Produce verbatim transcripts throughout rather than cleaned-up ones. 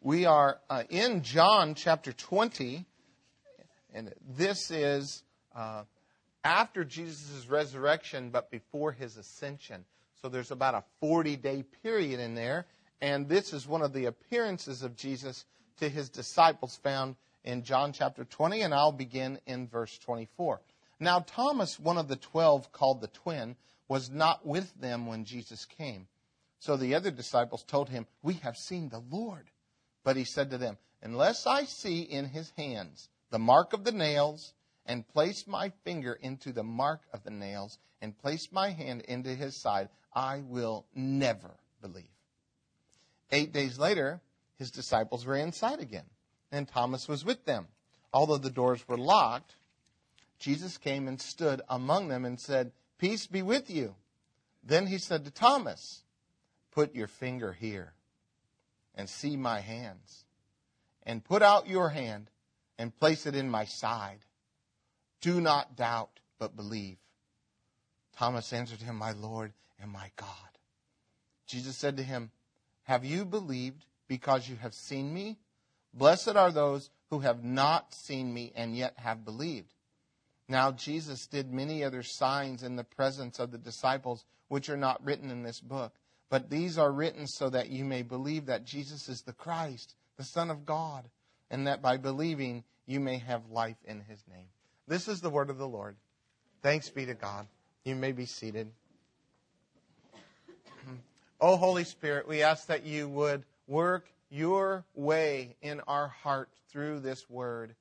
We are uh, in John chapter twenty, and this is uh, after Jesus' resurrection, but before his ascension. So there's about a forty-day period in there, and this is one of the appearances of Jesus to his disciples found in John chapter twenty, and I'll begin in verse twenty-four. Now Thomas, one of the twelve, called the twin, was not with them when Jesus came. So the other disciples told him, "We have seen the Lord." But he said to them, "Unless I see in his hands the mark of the nails, and place my finger into the mark of the nails, and place my hand into his side, I will never believe." Eight days later, his disciples were inside again, and Thomas was with them. Although the doors were locked, Jesus came and stood among them and said, "Peace be with you." Then he said to Thomas, "Put your finger here and see my hands, and put out your hand and place it in my side. Do not doubt, but believe." Thomas answered him, "My Lord and my God." Jesus said to him, "Have you believed because you have seen me? Blessed are those who have not seen me and yet have believed." Now Jesus did many other signs in the presence of the disciples, which are not written in this book. But these are written so that you may believe that Jesus is the Christ, the Son of God, and that by believing you may have life in his name. This is the word of the Lord. Thanks be to God. You may be seated. Oh, Holy Spirit, we ask that you would work your way in our heart through this word.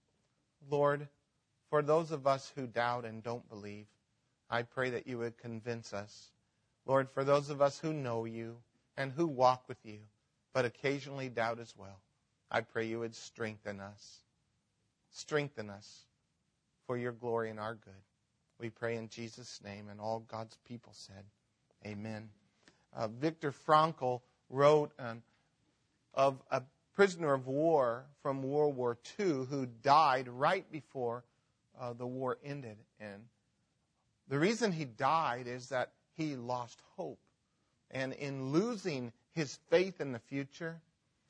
Lord, for those of us who doubt and don't believe, I pray that you would convince us. Lord, for those of us who know you and who walk with you, but occasionally doubt as well, I pray you would strengthen us. Strengthen us for your glory and our good. We pray in Jesus' name, and all God's people said, amen. Uh, Viktor Frankl wrote um, of a prisoner of war from World War Two who died right before uh, the war ended. And the reason he died is that he lost hope. And in losing his faith in the future,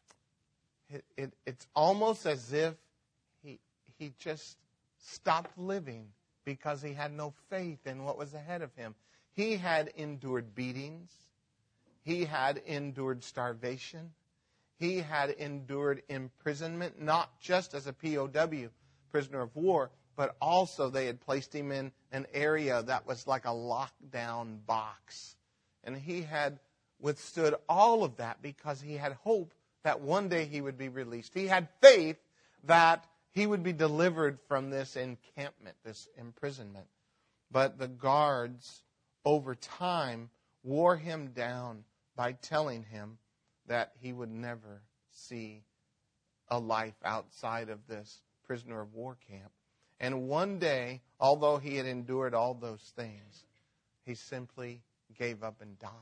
it, it, it's almost as if he, he just stopped living because he had no faith in what was ahead of him. He had endured beatings. He had endured starvation. He had endured imprisonment, not just as a P O W, prisoner of war, but also they had placed him in an area that was like a lockdown box. And he had withstood all of that because he had hope that one day he would be released. He had faith that he would be delivered from this encampment, this imprisonment. But the guards, over time, wore him down by telling him that he would never see a life outside of this prisoner of war camp. And one day, although he had endured all those things, he simply gave up and died.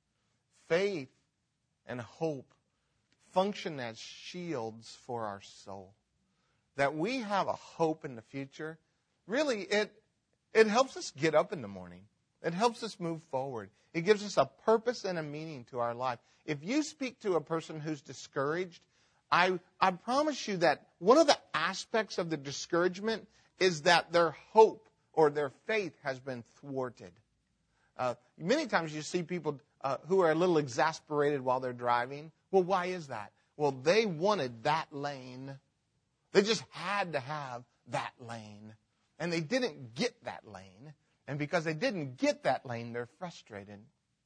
Faith and hope function as shields for our soul. That we have a hope in the future, really, it, it helps us get up in the morning. It helps us move forward. It gives us a purpose and a meaning to our life. If you speak to a person who's discouraged, I, I promise you that one of the aspects of the discouragement is that their hope or their faith has been thwarted. Uh, many times you see people uh, who are a little exasperated while they're driving. Well, why is that? Well, they wanted that lane. They just had to have that lane. And they didn't get that lane. And because they didn't get that lane, they're frustrated.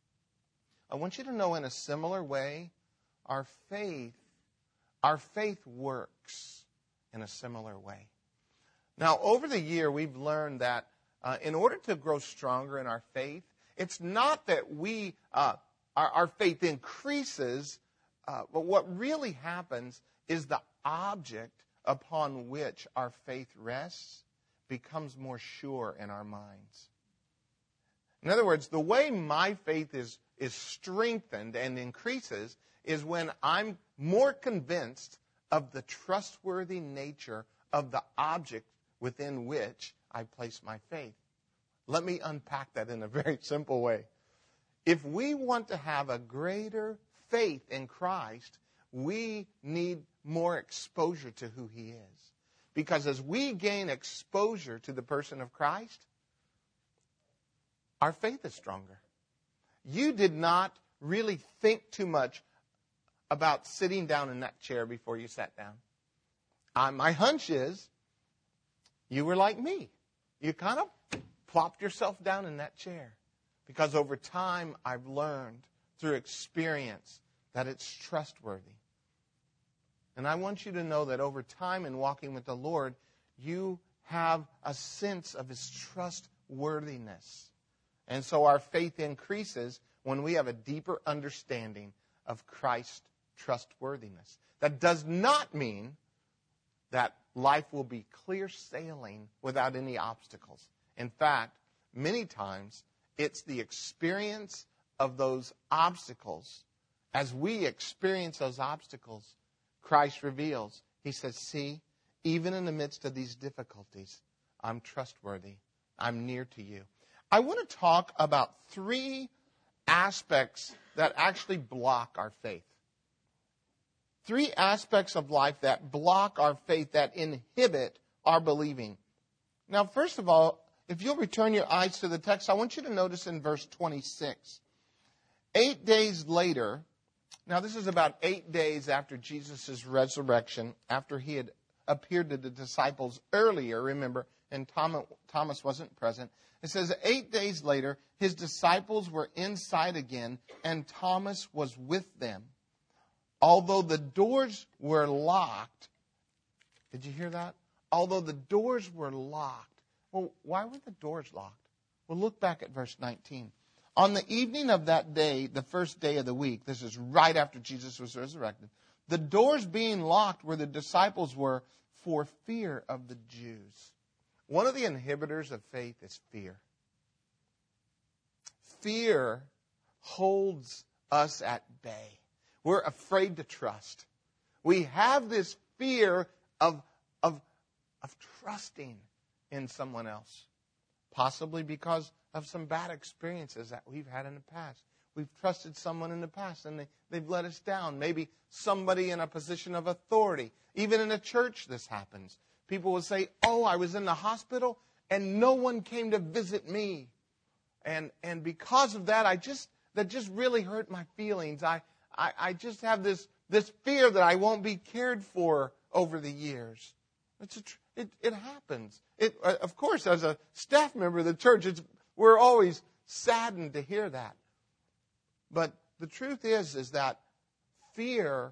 I want you to know in a similar way, our faith, our faith works in a similar way. Now, over the year, we've learned that uh, in order to grow stronger in our faith, it's not that we uh, our, our faith increases, uh, but what really happens is the object upon which our faith rests becomes more sure in our minds. In other words, the way my faith is, is strengthened and increases is when I'm more convinced of the trustworthy nature of the object within which I place my faith. Let me unpack that in a very simple way. If we want to have a greater faith in Christ, we need more exposure to who he is. Because as we gain exposure to the person of Christ, our faith is stronger. You did not really think too much about sitting down in that chair before you sat down. Uh, my hunch is you were like me. You kind of plopped yourself down in that chair. Because over time, I've learned through experience that it's trustworthy. And I want you to know that over time in walking with the Lord, you have a sense of his trustworthiness. And so our faith increases when we have a deeper understanding of Christ's trustworthiness. That does not mean that life will be clear sailing without any obstacles. In fact, many times, it's the experience of those obstacles. As we experience those obstacles, Christ reveals, he says, see, even in the midst of these difficulties, I'm trustworthy. I'm near to you. I want to talk about three aspects that actually block our faith. Three aspects of life that block our faith, that inhibit our believing. Now, first of all, if you'll return your eyes to the text, I want you to notice in verse twenty-six. Eight days later, now this is about eight days after Jesus' resurrection, after he had appeared to the disciples earlier, remember, and Thomas wasn't present. It says eight days later, his disciples were inside again, and Thomas was with them. Although the doors were locked, did you hear that? Although the doors were locked. Well, why were the doors locked? Well, look back at verse nineteen. On the evening of that day, the first day of the week, this is right after Jesus was resurrected, the doors being locked where the disciples were for fear of the Jews. One of the inhibitors of faith is fear. Fear holds us at bay. We're afraid to trust. We have this fear of, of, of trusting in someone else. Possibly because of some bad experiences that we've had in the past. We've trusted someone in the past and they, they've let us down. Maybe somebody in a position of authority. Even in a church this happens. People will say, oh, I was in the hospital and no one came to visit me. And and because of that, I just that just really hurt my feelings. I I, I just have this, this fear that I won't be cared for over the years. It's a, it, it happens. It, uh, of course, as a staff member of the church, it's, we're always saddened to hear that. But the truth is, is that fear,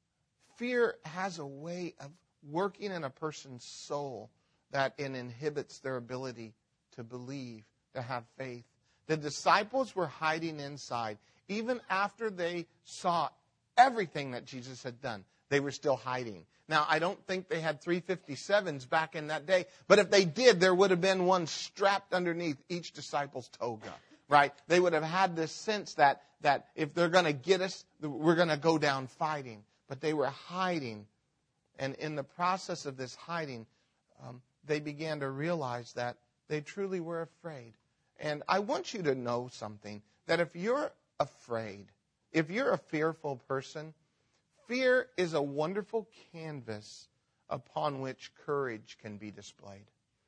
fear has a way of working in a person's soul that it inhibits their ability to believe, to have faith. The disciples were hiding inside. Even after they saw everything that Jesus had done, they were still hiding. Now, I don't think they had three fifty-sevens back in that day, but if they did, there would have been one strapped underneath each disciple's toga, right? They would have had this sense that, that if they're going to get us, we're going to go down fighting. But they were hiding. And in the process of this hiding, um, they began to realize that they truly were afraid. And I want you to know something, that if you're afraid, if you're a fearful person, fear is a wonderful canvas upon which courage can be displayed.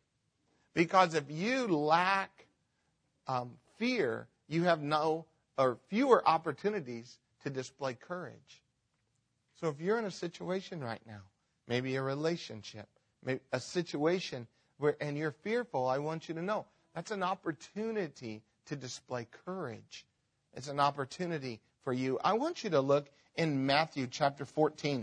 Because if you lack um, fear, you have no or fewer opportunities to display courage. So if you're in a situation right now, maybe a relationship, maybe a situation where and you're fearful, I want you to know that's an opportunity to display courage. It's an opportunity for you. I want you to look in Matthew chapter fourteen.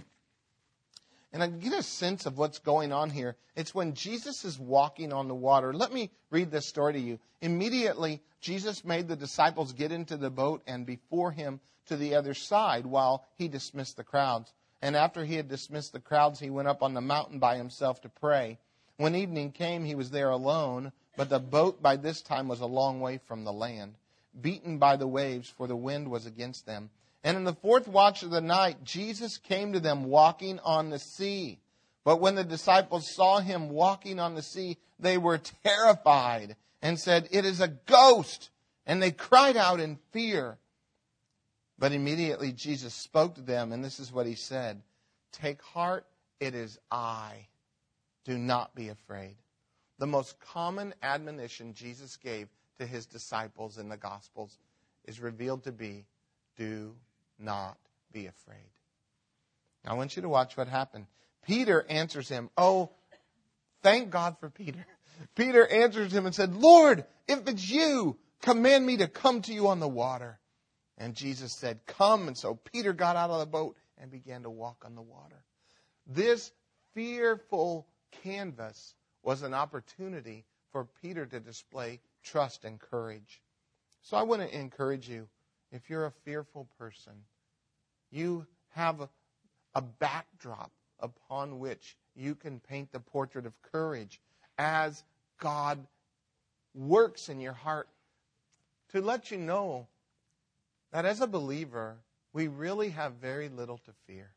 And I get a sense of what's going on here. It's when Jesus is walking on the water. Let me read this story to you. Immediately, Jesus made the disciples get into the boat and before him to the other side while he dismissed the crowds. And after he had dismissed the crowds, he went up on the mountain by himself to pray. When evening came, he was there alone, but the boat by this time was a long way from the land, beaten by the waves, for the wind was against them. And in the fourth watch of the night, Jesus came to them walking on the sea. But when the disciples saw him walking on the sea, they were terrified and said, "It is a ghost." And they cried out in fear. But immediately Jesus spoke to them, and this is what he said. Take heart, it is I. Do not be afraid. The most common admonition Jesus gave to his disciples in the Gospels is revealed to be, do not be afraid. Now, I want you to watch what happened. Peter answers him. Oh, thank God for Peter. Peter answers him and said, Lord, if it's you, command me to come to you on the water. And Jesus said, come. And so Peter got out of the boat and began to walk on the water. This fearful canvas was an opportunity for Peter to display trust and courage. So I want to encourage you, if you're a fearful person, you have a, a backdrop upon which you can paint the portrait of courage as God works in your heart to let you know that as a believer, we really have very little to fear.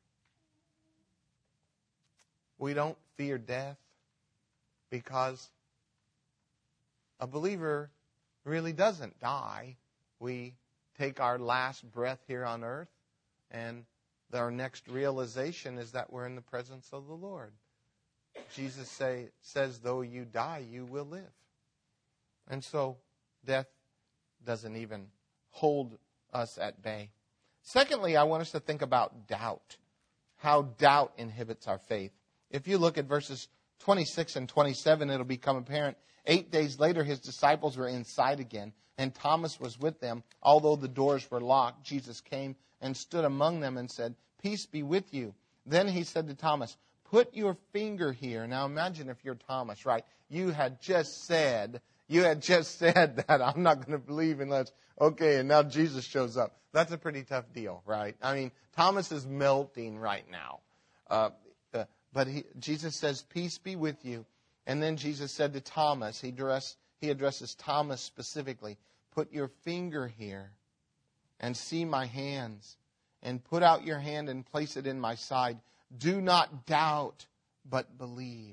We don't fear death because a believer really doesn't die. We take our last breath here on earth, and our next realization is that we're in the presence of the Lord. Jesus say, says, though you die, you will live. And so death doesn't even hold us at bay. Secondly, I want us to think about doubt, how doubt inhibits our faith. If you look at verses twenty-six and twenty-seven, it'll become apparent. Eight days later, his disciples were inside again, and Thomas was with them. Although the doors were locked, Jesus came and stood among them and said, peace be with you. Then he said to Thomas, put your finger here. Now imagine if you're Thomas, right? You had just said, you had just said that I'm not going to believe unless, okay, and now Jesus shows up. That's a pretty tough deal, right? I mean, Thomas is melting right now. Uh, uh, but he, Jesus says, peace be with you. And then Jesus said to Thomas, he, address, he addresses Thomas specifically, put your finger here and see my hands, and put out your hand and place it in my side. Do not doubt, but believe.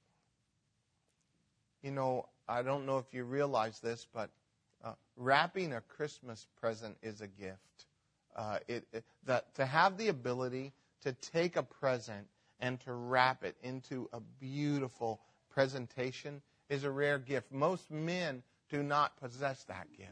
You know, I don't know if you realize this, but uh, wrapping a Christmas present is a gift. Uh, it, it, that to have the ability to take a present and to wrap it into a beautiful presentation is a rare gift. Most men do not possess that gift.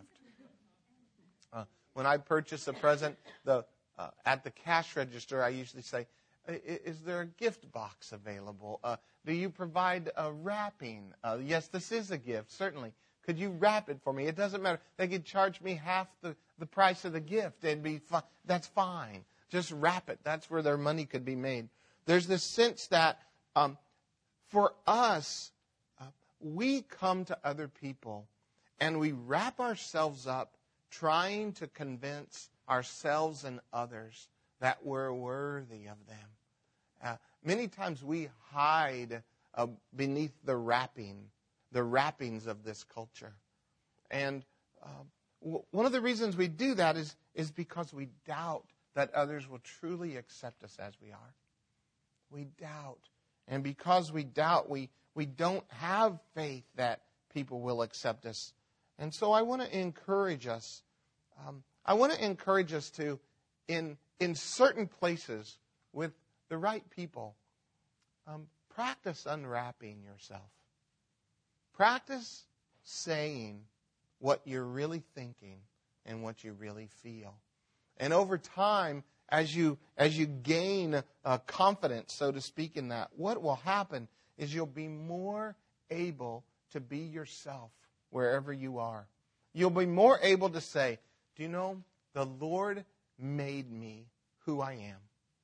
Uh, when I purchase a present, the uh, at the cash register, I usually say, is there a gift box available? Uh, do you provide a wrapping? Uh, yes, this is a gift, certainly. Could you wrap it for me? It doesn't matter. They could charge me half the, the price of the gift. It'd be fi- That's fine. Just wrap it. That's where their money could be made. There's this sense that um, for us, uh, we come to other people and we wrap ourselves up trying to convince ourselves and others that we're worthy of them. Uh, many times we hide uh, beneath the wrapping, the wrappings of this culture. And uh, w- one of the reasons we do that is, is because we doubt that others will truly accept us as we are. We doubt. And because we doubt, we, we don't have faith that people will accept us. And so I want to encourage us. Um, I want to encourage us to, in, in certain places with the right people, um, practice unwrapping yourself. Practice saying what you're really thinking and what you really feel. And over time, as you as you gain uh, confidence, so to speak, in that, what will happen is you'll be more able to be yourself wherever you are. You'll be more able to say, do you know, the Lord made me who I am.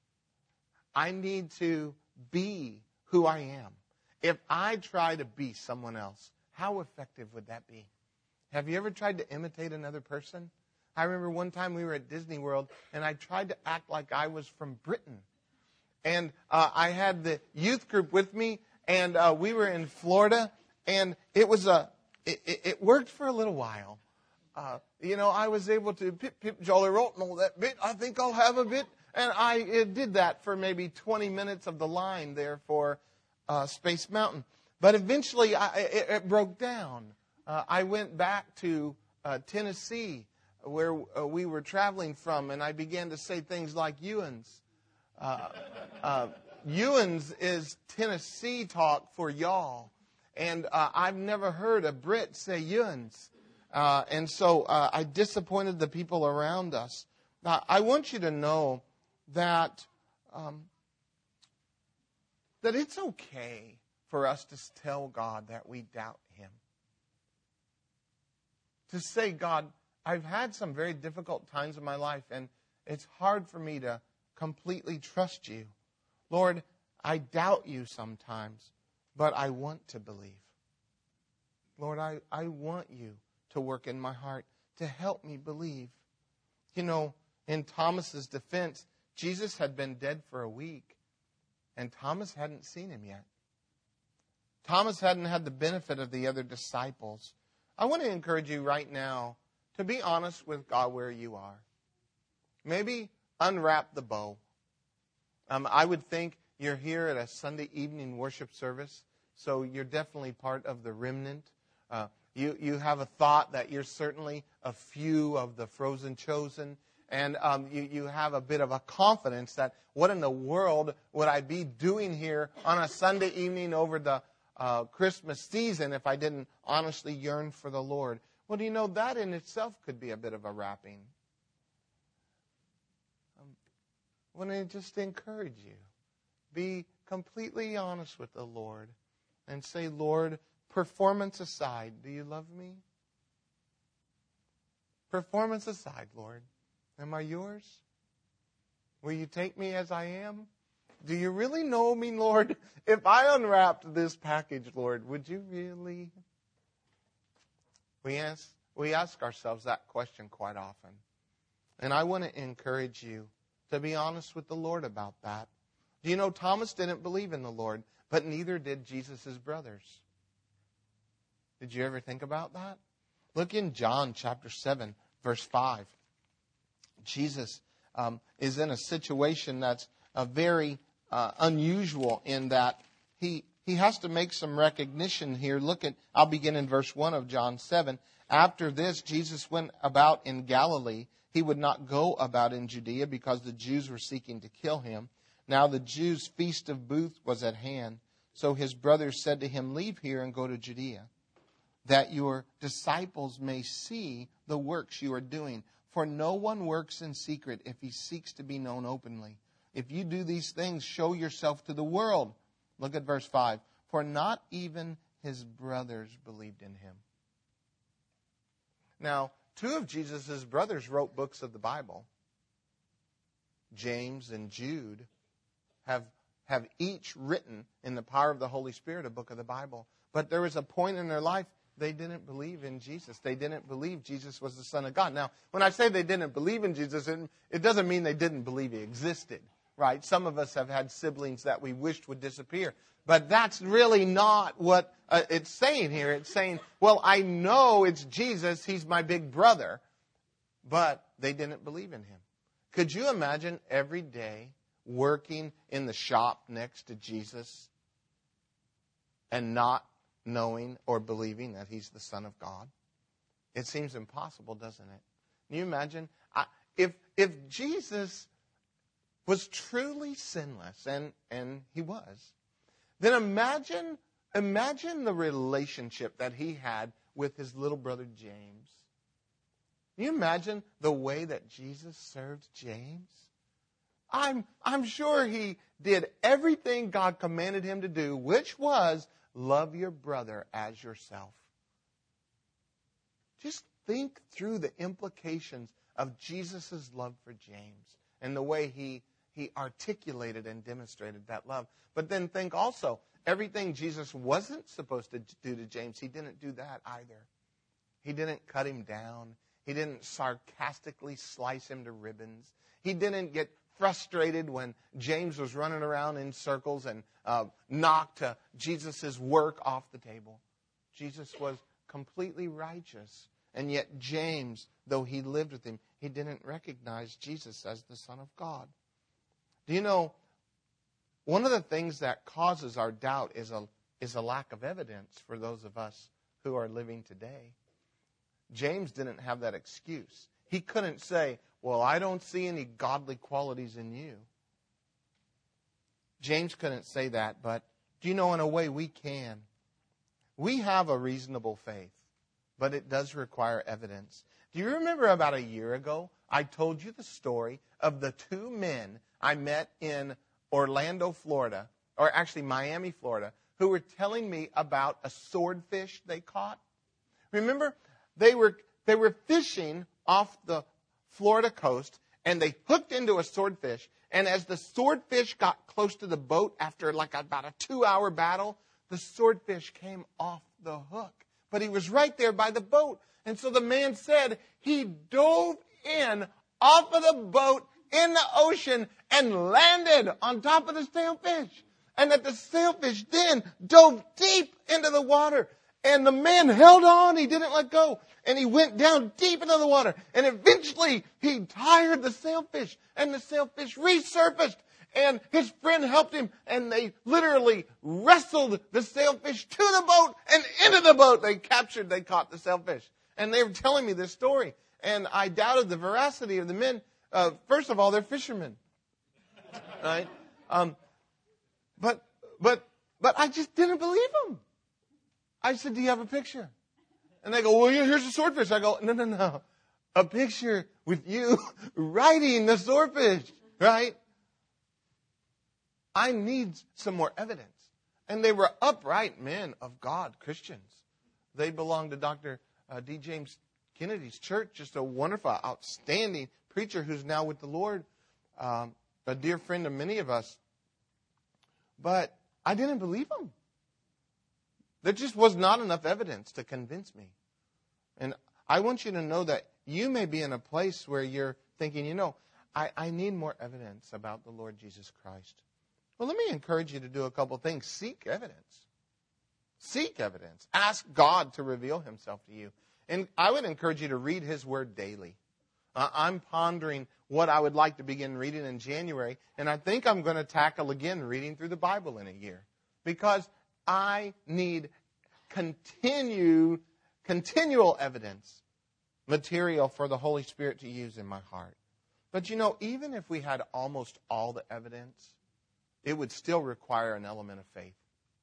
I need to be who I am. If I try to be someone else, how effective would that be? Have you ever tried to imitate another person? I remember one time we were at Disney World, and I tried to act like I was from Britain. And uh, I had the youth group with me, and uh, we were in Florida, and it was a it, it, it worked for a little while. Uh, you know, I was able to pip, pip, jolly roll, that bit, I think I'll have a bit. And I it did that for maybe twenty minutes of the line there for uh, Space Mountain. But eventually I, it, it broke down. Uh, I went back to uh, Tennessee where uh, we were traveling from, and I began to say things like Ewans. Uh, uh, Ewans is Tennessee talk for y'all. And uh, I've never heard a Brit say Ewans. Uh, and so uh, I disappointed the people around us. Now, I want you to know that um, that it's okay for us to tell God that we doubt Him. To say, God, I've had some very difficult times in my life, and it's hard for me to completely trust you. Lord, I doubt you sometimes, but I want to believe. Lord, I, I want you to work in my heart to help me believe. You know, in Thomas's defense, Jesus had been dead for a week, and Thomas hadn't seen him yet. Thomas hadn't had the benefit of the other disciples. I want to encourage you right now to be honest with God where you are. Maybe unwrap the bow. Um, I would think you're here at a Sunday evening worship service, so you're definitely part of the remnant. Uh, you, you have a thought that you're certainly a few of the frozen chosen, and um, you, you have a bit of a confidence that what in the world would I be doing here on a Sunday evening over the uh, Christmas season if I didn't honestly yearn for the Lord? Well, do you know, that in itself could be a bit of a wrapping. Um, I want to just encourage you. Be completely honest with the Lord and say, Lord, performance aside, do you love me? Performance aside, Lord, am I yours? Will you take me as I am? Do you really know me, Lord? If I unwrapped this package, Lord, would you really? We ask, we ask ourselves that question quite often. And I want to encourage you to be honest with the Lord about that. Do you know Thomas didn't believe in the Lord, but neither did Jesus' brothers. Did you ever think about that? Look in John chapter seven, verse five. Jesus um, is in a situation that's uh, very uh, unusual in that he he has to make some recognition here. Look at, I'll begin in verse one of John seven. After this, Jesus went about in Galilee. He would not go about in Judea because the Jews were seeking to kill him. Now the Jews' feast of booths was at hand. So his brothers said to him, leave here and go to Judea, that your disciples may see the works you are doing. For no one works in secret if he seeks to be known openly. If you do these things, show yourself to the world. Look at verse five. For not even his brothers believed in him. Now, two of Jesus' brothers wrote books of the Bible. James and Jude have, have each written in the power of the Holy Spirit a book of the Bible. But there was a point in their life they didn't believe in Jesus. They didn't believe Jesus was the Son of God. Now, when I say they didn't believe in Jesus, it, it doesn't mean they didn't believe he existed, right? Some of us have had siblings that we wished would disappear. But that's really not what uh, it's saying here. It's saying, well, I know it's Jesus. He's my big brother. But they didn't believe in him. Could you imagine every day working in the shop next to Jesus and not knowing or believing that he's the Son of God? It seems impossible, doesn't it? Can you imagine? I, if if Jesus was truly sinless, and, and he was, then imagine, imagine the relationship that he had with his little brother James. Can you imagine the way that Jesus served James? I'm, I'm sure he did everything God commanded him to do, which was love your brother as yourself. Just think through the implications of Jesus' love for James and the way he, he articulated and demonstrated that love. But then think also, everything Jesus wasn't supposed to do to James, he didn't do that either. He didn't cut him down. He didn't sarcastically slice him to ribbons. He didn't get frustrated when James was running around in circles and uh, knocked uh, Jesus' work off the table. Jesus was completely righteous. And yet James, though he lived with him, he didn't recognize Jesus as the Son of God. Do you know, one of the things that causes our doubt is a, is a lack of evidence for those of us who are living today. James didn't have that excuse. He couldn't say, well, I don't see any godly qualities in you. James couldn't say that, but do you know, in a way we can. We have a reasonable faith, but it does require evidence. Do you remember about a year ago, I told you the story of the two men I met in Orlando, Florida, or actually Miami, Florida, who were telling me about a swordfish they caught? Remember, they were they were fishing off the Florida coast, and they hooked into a swordfish. And as the swordfish got close to the boat after like about a two-hour battle, the swordfish came off the hook. But he was right there by the boat. And so the man said he dove in off of the boat in the ocean and landed on top of the sailfish. And that the sailfish then dove deep into the water. And the man held on. He didn't let go. And he went down deep into the water. And eventually he tired the sailfish. And the sailfish resurfaced. And his friend helped him. And they literally wrestled the sailfish to the boat and into the boat. They captured, they caught the sailfish. And they were telling me this story. And I doubted the veracity of the men. Uh, first of all, they're fishermen. Right? Um, but, but, but I just didn't believe them. I said, do you have a picture? And they go, well, yeah, here's the swordfish. I go, no, no, no. A picture with you riding the swordfish, right? I need some more evidence. And they were upright men of God, Christians. They belonged to Doctor Uh, D. James Kennedy's church, just a wonderful, outstanding preacher who's now with the Lord, um, a dear friend of many of us. But I didn't believe him. There just was not enough evidence to convince me. And I want you to know that you may be in a place where you're thinking, you know, I, I need more evidence about the Lord Jesus Christ. Well, let me encourage you to do a couple things. Seek evidence. Seek evidence. Ask God to reveal himself to you. And I would encourage you to read his word daily. Uh, I'm pondering what I would like to begin reading in January. And I think I'm going to tackle again reading through the Bible in a year. Because I need continue, continual evidence, material for the Holy Spirit to use in my heart. But you know, even if we had almost all the evidence, it would still require an element of faith.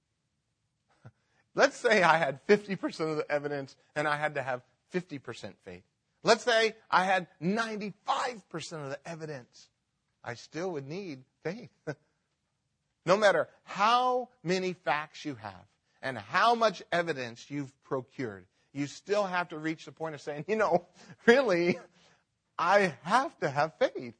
Let's say I had fifty percent of the evidence and I had to have fifty percent faith. Let's say I had ninety-five percent of the evidence. I still would need faith. No matter how many facts you have and how much evidence you've procured, you still have to reach the point of saying, you know, really, I have to have faith.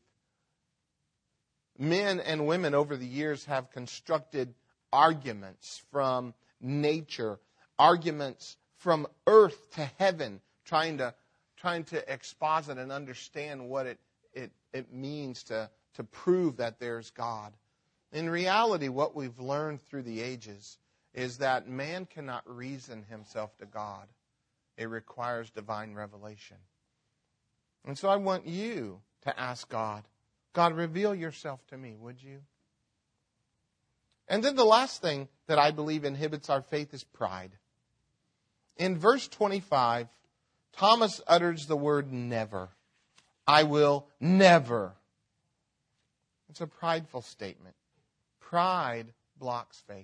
Men and women over the years have constructed arguments from nature, arguments from earth to heaven, trying to trying to exposit and understand what it it, it means to, to prove that there's God. In reality, what we've learned through the ages is that man cannot reason himself to God. It requires divine revelation. And so I want you to ask God, God, reveal yourself to me, would you? And then the last thing that I believe inhibits our faith is pride. In verse twenty-five, Thomas utters the word never. I will never. It's a prideful statement. Pride blocks faith.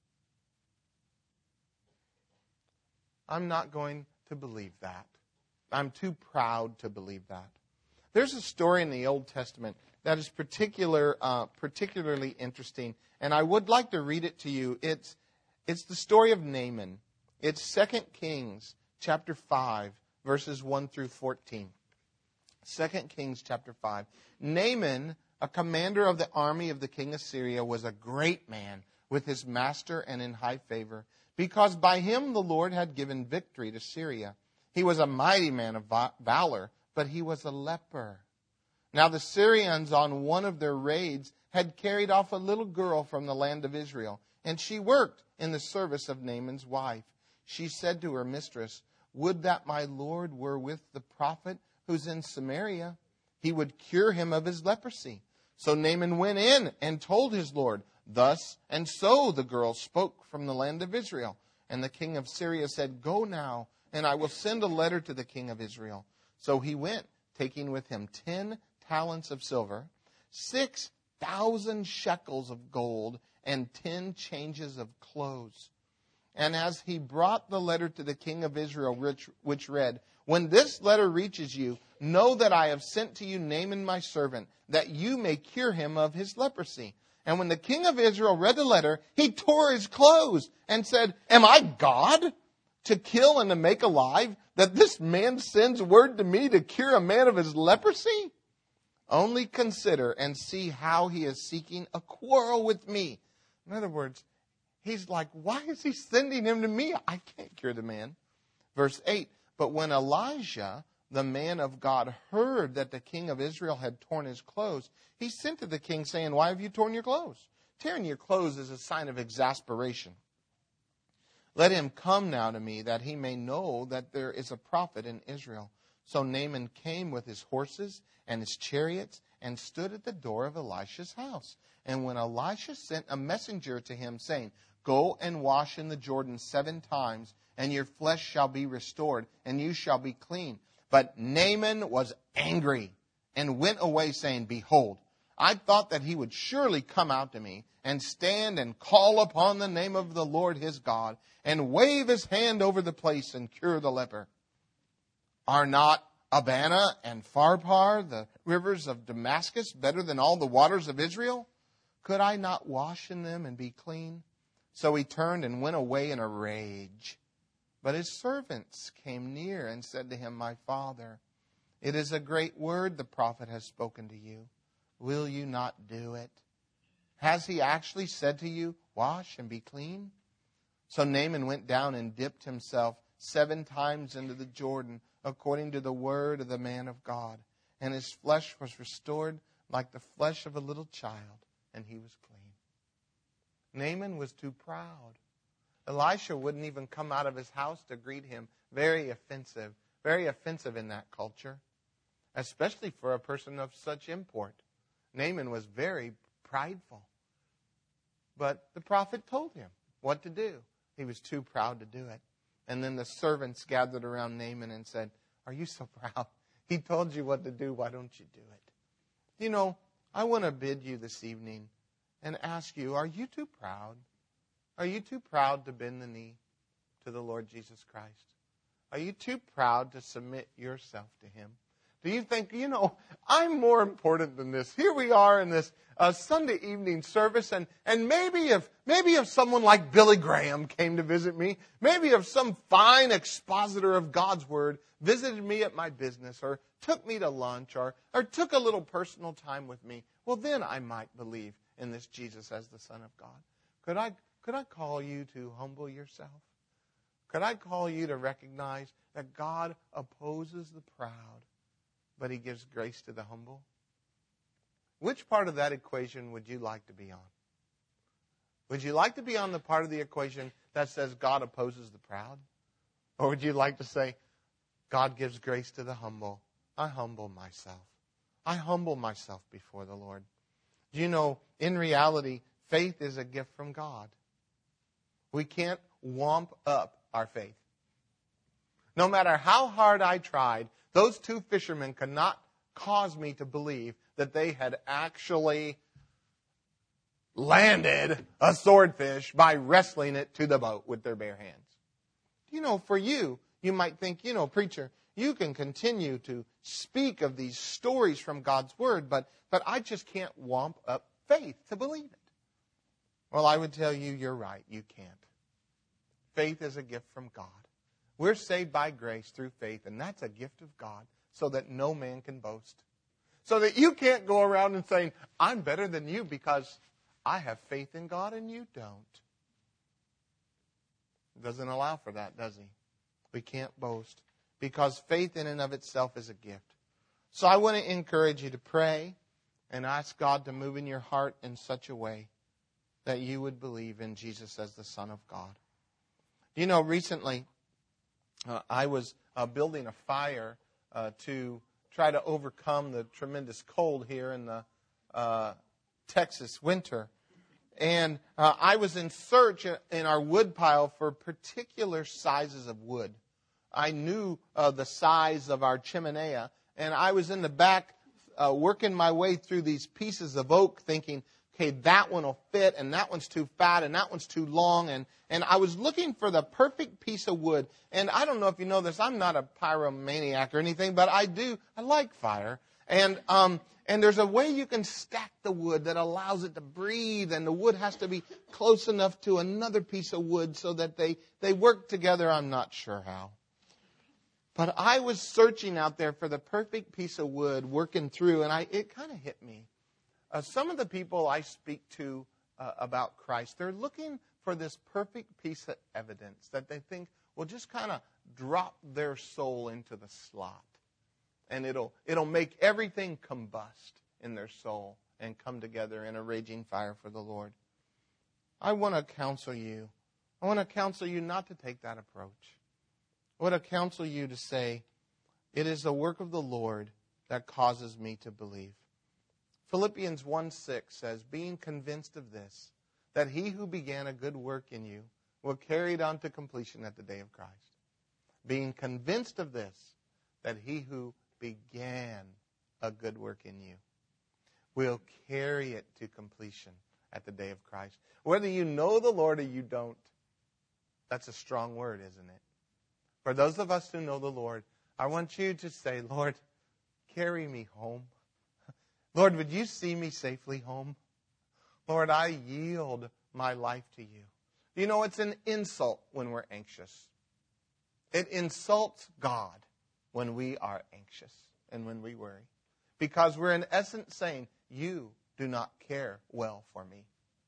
I'm not going to believe that. I'm too proud to believe that. There's a story in the Old Testament that is particular, uh, particularly interesting, and I would like to read it to you. It's, it's the story of Naaman. It's Second Kings chapter five, verses one through fourteen. Second Kings chapter five. Naaman, a commander of the army of the king of Syria, was a great man with his master and in high favor, because by him the Lord had given victory to Syria. He was a mighty man of valor, but he was a leper. Now the Syrians on one of their raids had carried off a little girl from the land of Israel, and she worked in the service of Naaman's wife. She said to her mistress, would that my Lord were with the prophet who's in Samaria. He would cure him of his leprosy. So Naaman went in and told his Lord, thus and so the girl spoke from the land of Israel. And the king of Syria said, go now, and I will send a letter to the king of Israel. So he went, taking with him ten talents of silver, six thousand shekels of gold, and ten changes of clothes. And as he brought the letter to the king of Israel, which, which read, "When this letter reaches you, know that I have sent to you Naaman my servant, that you may cure him of his leprosy." And when the king of Israel read the letter, he tore his clothes and said, "Am I God to kill and to make alive, that this man sends word to me to cure a man of his leprosy? Only consider and see how he is seeking a quarrel with me." In other words, he's like, why is he sending him to me? I can't cure the man. Verse eight, "But when Elijah, the man of God, heard that the king of Israel had torn his clothes, he sent to the king saying, 'Why have you torn your clothes?' Tearing your clothes is a sign of exasperation. Let him come now to me, that he may know that there is a prophet in Israel." So Naaman came with his horses and his chariots and stood at the door of Elisha's house. And when Elisha sent a messenger to him, saying, "Go and wash in the Jordan seven times, and your flesh shall be restored, and you shall be clean." But Naaman was angry and went away, saying, "Behold, I thought that he would surely come out to me and stand and call upon the name of the Lord his God and wave his hand over the place and cure the leper. Are not Abana and Pharpar, the rivers of Damascus, better than all the waters of Israel? Could I not wash in them and be clean?" So he turned and went away in a rage. But his servants came near and said to him, "My father, it is a great word the prophet has spoken to you. Will you not do it? Has he actually said to you, 'Wash and be clean'?" So Naaman went down and dipped himself seven times into the Jordan, according to the word of the man of God. And his flesh was restored like the flesh of a little child, and he was clean. Naaman was too proud. Elisha wouldn't even come out of his house to greet him. Very offensive. Very offensive in that culture, especially for a person of such import. Naaman was very prideful. But the prophet told him what to do. He was too proud to do it. And then the servants gathered around Naaman and said, "Are you so proud? He told you what to do. Why don't you do it?" You know, I want to bid you this evening and ask you, are you too proud? Are you too proud to bend the knee to the Lord Jesus Christ? Are you too proud to submit yourself to him? Do you think, you know, I'm more important than this? Here we are in this uh, Sunday evening service, and, and maybe if maybe if someone like Billy Graham came to visit me, maybe if some fine expositor of God's Word visited me at my business, or took me to lunch, or, or took a little personal time with me, well, then I might believe in this Jesus as the Son of God. Could I, could I call you to humble yourself? Could I call you to recognize that God opposes the proud, but he gives grace to the humble? Which part of that equation would you like to be on? Would you like to be on the part of the equation that says God opposes the proud? Or would you like to say, God gives grace to the humble? I humble myself. I humble myself before the Lord. Do you know, in reality, faith is a gift from God. We can't womp up our faith. No matter how hard I tried, those two fishermen could not cause me to believe that they had actually landed a swordfish by wrestling it to the boat with their bare hands. You know, for you, you might think, you know, preacher, you can continue to speak of these stories from God's Word, but, but I just can't womp up faith to believe it. Well, I would tell you, you're right, you can't. Faith is a gift from God. We're saved by grace through faith, and that's a gift of God so that no man can boast. So that you can't go around and saying, I'm better than you because I have faith in God and you don't. It doesn't allow for that, does he? We can't boast because faith in and of itself is a gift. So I want to encourage you to pray and ask God to move in your heart in such a way that you would believe in Jesus as the Son of God. You know, recently uh, I was uh, building a fire uh, to try to overcome the tremendous cold here in the uh, Texas winter. And uh, I was in search in our wood pile for particular sizes of wood. I knew uh, the size of our chimenea, and I was in the back uh, working my way through these pieces of oak thinking, okay, that one will fit, and that one's too fat, and that one's too long. And, and I was looking for the perfect piece of wood. And I don't know if you know this, I'm not a pyromaniac or anything, but I do, I like fire. And um, and there's a way you can stack the wood that allows it to breathe, and the wood has to be close enough to another piece of wood so that they, they work together. I'm not sure how. But I was searching out there for the perfect piece of wood, working through, and I it kind of hit me. Uh, some of the people I speak to uh, about Christ, they're looking for this perfect piece of evidence that they think will just kind of drop their soul into the slot. And it'll it'll make everything combust in their soul and come together in a raging fire for the Lord. I want to counsel you. I want to counsel you not to take that approach. I want to counsel you to say, it is the work of the Lord that causes me to believe. Philippians one six says, being convinced of this, that he who began a good work in you will carry it on to completion at the day of Christ. Being convinced of this, that he who began a good work in you will carry it to completion at the day of Christ. Whether you know the Lord or you don't, that's a strong word, isn't it? For those of us who know the Lord, I want you to say, Lord, carry me home. Lord, would you see me safely home? Lord, I yield my life to you. You know, it's an insult when we're anxious. It insults God when we are anxious and when we worry. Because we're in essence saying, you do not care well for me.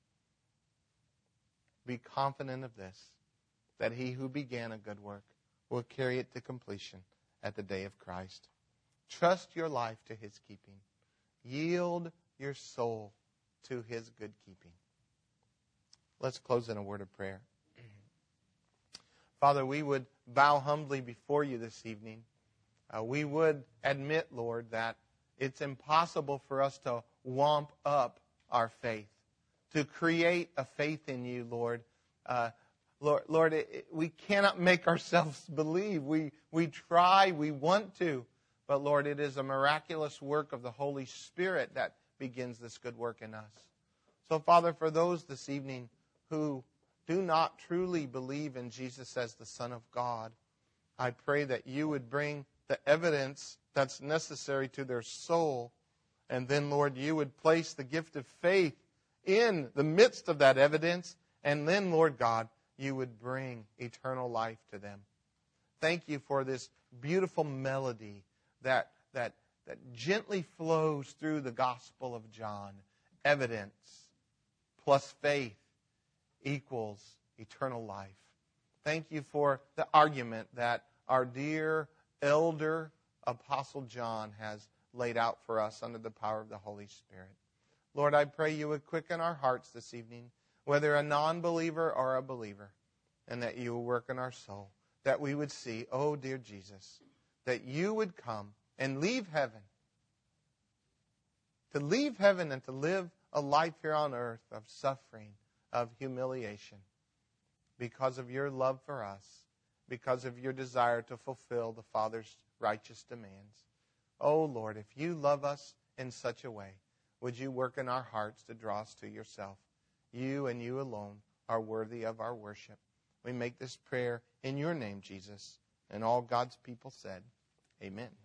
Be confident of this, that he who began a good work will carry it to completion at the day of Christ. Trust your life to his keeping. Yield your soul to his good keeping. Let's close in a word of prayer. Father, we would bow humbly before you this evening. Uh, we would admit, Lord, that it's impossible for us to wamp up our faith, to create a faith in you, Lord. Uh, Lord, Lord it, it, we cannot make ourselves believe. We, we try, we want to. But, Lord, it is a miraculous work of the Holy Spirit that begins this good work in us. So, Father, for those this evening who do not truly believe in Jesus as the Son of God, I pray that you would bring the evidence that's necessary to their soul. And then, Lord, you would place the gift of faith in the midst of that evidence. And then, Lord God, you would bring eternal life to them. Thank you for this beautiful melody that that that gently flows through the Gospel of John. Evidence plus faith equals eternal life. Thank you for the argument that our dear elder Apostle John has laid out for us under the power of the Holy Spirit. Lord, I pray you would quicken our hearts this evening, whether a non-believer or a believer, and that you will work in our soul, that we would see, oh dear Jesus, that you would come and leave heaven, to leave heaven and to live a life here on earth of suffering, of humiliation, because of your love for us, because of your desire to fulfill the Father's righteous demands. Oh Lord, if you love us in such a way, would you work in our hearts to draw us to yourself? You and you alone are worthy of our worship. We make this prayer in your name, Jesus. And all God's people said, amen.